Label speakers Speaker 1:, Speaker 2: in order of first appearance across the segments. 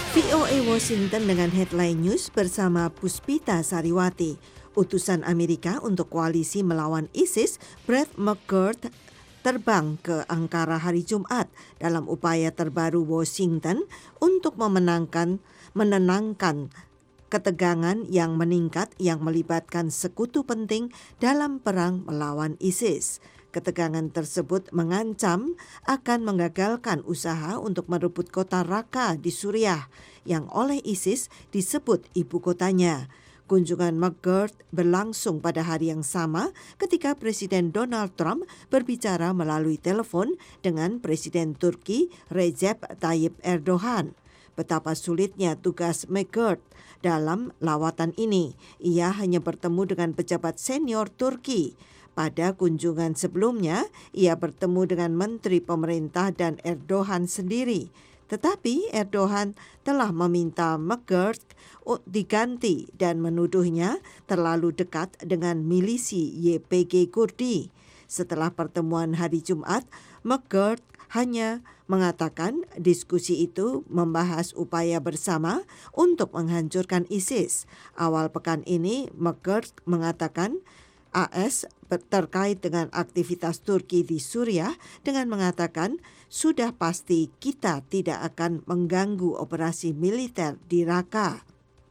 Speaker 1: VOA Washington dengan headline news bersama Puspita Sariwati. Utusan Amerika untuk koalisi melawan ISIS, Brett McGurk, terbang ke Ankara hari Jumat dalam upaya terbaru Washington untuk menenangkan ketegangan yang meningkat yang melibatkan sekutu penting dalam perang melawan ISIS. Ketegangan tersebut mengancam akan menggagalkan usaha untuk merebut kota Raqqa di Suriah yang oleh ISIS disebut ibu kotanya. Kunjungan McGurk berlangsung pada hari yang sama ketika Presiden Donald Trump berbicara melalui telepon dengan Presiden Turki Recep Tayyip Erdogan. Betapa sulitnya tugas McGurk dalam lawatan ini. Ia hanya bertemu dengan pejabat senior Turki. Pada kunjungan sebelumnya, ia bertemu dengan menteri pemerintah dan Erdogan sendiri. Tetapi Erdogan telah meminta McGurk diganti dan menuduhnya terlalu dekat dengan milisi YPG Kurdi. Setelah pertemuan hari Jumat, McGurk hanya mengatakan diskusi itu membahas upaya bersama untuk menghancurkan ISIS. Awal pekan ini, McGurk mengatakan AS terkait dengan aktivitas Turki di Suriah dengan mengatakan sudah pasti kita tidak akan mengganggu operasi militer di Raqqa.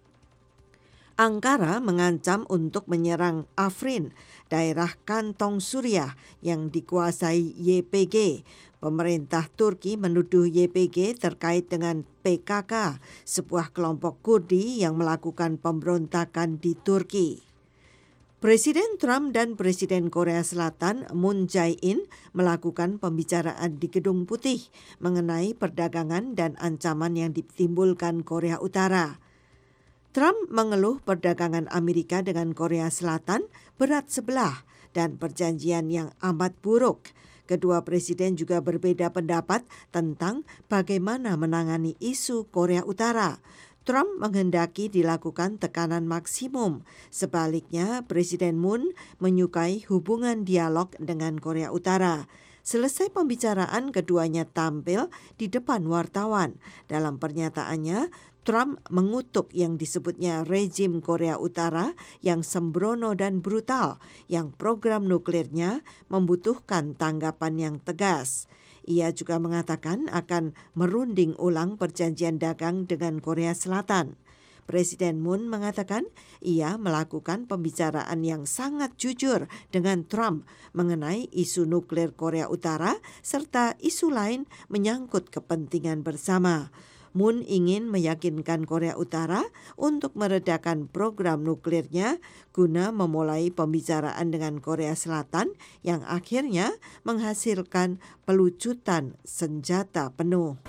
Speaker 1: Ankara mengancam untuk menyerang Afrin, daerah kantong Suriah yang dikuasai YPG. Pemerintah Turki menuduh YPG terkait dengan PKK, sebuah kelompok Kurdi yang melakukan pemberontakan di Turki. Presiden Trump dan Presiden Korea Selatan Moon Jae-in melakukan pembicaraan di Gedung Putih mengenai perdagangan dan ancaman yang ditimbulkan Korea Utara. Trump mengeluh perdagangan Amerika dengan Korea Selatan berat sebelah dan perjanjian yang amat buruk. Kedua presiden juga berbeda pendapat tentang bagaimana menangani isu Korea Utara. Trump menghendaki dilakukan tekanan maksimum. Sebaliknya, Presiden Moon menyukai hubungan dialog dengan Korea Utara. Selesai pembicaraan, keduanya tampil di depan wartawan. Dalam pernyataannya, Trump mengutuk yang disebutnya rezim Korea Utara yang sembrono dan brutal, yang program nuklirnya membutuhkan tanggapan yang tegas. Ia juga mengatakan akan merunding ulang perjanjian dagang dengan Korea Selatan. Presiden Moon mengatakan ia melakukan pembicaraan yang sangat jujur dengan Trump mengenai isu nuklir Korea Utara serta isu lain menyangkut kepentingan bersama. Moon ingin meyakinkan Korea Utara untuk meredakan program nuklirnya guna memulai pembicaraan dengan Korea Selatan yang akhirnya menghasilkan pelucutan senjata penuh.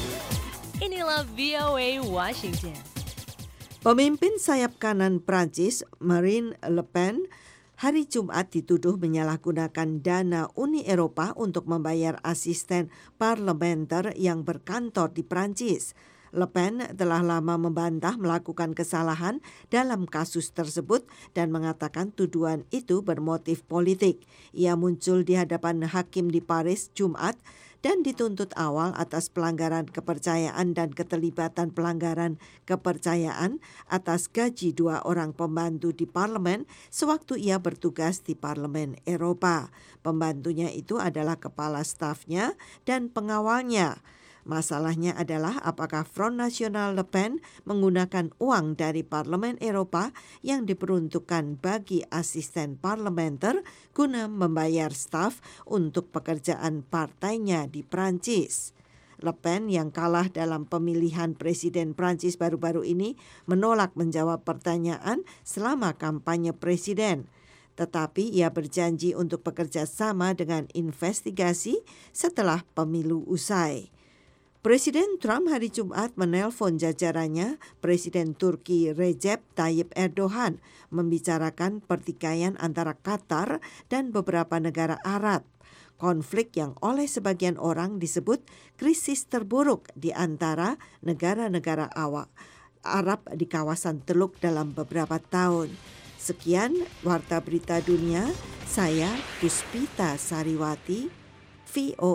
Speaker 2: Inilah VOA Washington.
Speaker 1: Pemimpin sayap kanan Prancis, Marine Le Pen, hari Jumat dituduh menyalahgunakan dana Uni Eropa untuk membayar asisten parlementer yang berkantor di Prancis. Le Pen telah lama membantah melakukan kesalahan dalam kasus tersebut dan mengatakan tuduhan itu bermotif politik. Ia muncul di hadapan hakim di Paris Jumat dan dituntut awal atas pelanggaran kepercayaan dan keterlibatan pelanggaran kepercayaan atas gaji 2 orang pembantu di parlemen sewaktu ia bertugas di Parlemen Eropa. Pembantunya itu adalah kepala stafnya dan pengawalnya. Masalahnya adalah apakah Front National Le Pen menggunakan uang dari Parlemen Eropa yang diperuntukkan bagi asisten parlementer guna membayar staf untuk pekerjaan partainya di Prancis. Le Pen yang kalah dalam pemilihan presiden Prancis baru-baru ini menolak menjawab pertanyaan selama kampanye presiden. Tetapi ia berjanji untuk bekerja sama dengan investigasi setelah pemilu usai. Presiden Trump hari Jumat menelpon jajarannya Presiden Turki Recep Tayyip Erdogan membicarakan pertikaian antara Qatar dan beberapa negara Arab. Konflik yang oleh sebagian orang disebut krisis terburuk di antara negara-negara Arab di kawasan Teluk dalam beberapa tahun. Sekian Warta Berita Dunia, saya Puspita Sariwati, VOA.